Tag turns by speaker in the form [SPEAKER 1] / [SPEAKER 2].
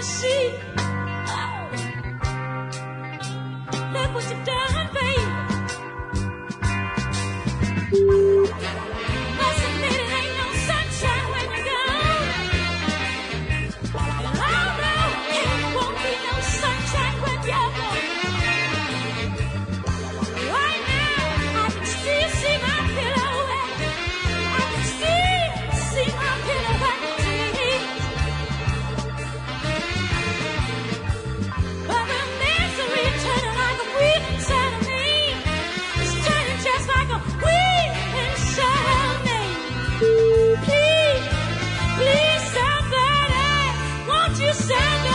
[SPEAKER 1] see. Oh, look what you've done, baby. Must admit it ain't no sunshine when you're gone. And oh no, it won't be no sunshine when you're gone. Right now, I can still see my pillow. I can still see my pillow at the teeth. But the misery turning like a wheel inside of me. It's turning just like a wheel inside of me. Please, please somebody, won't you somebody?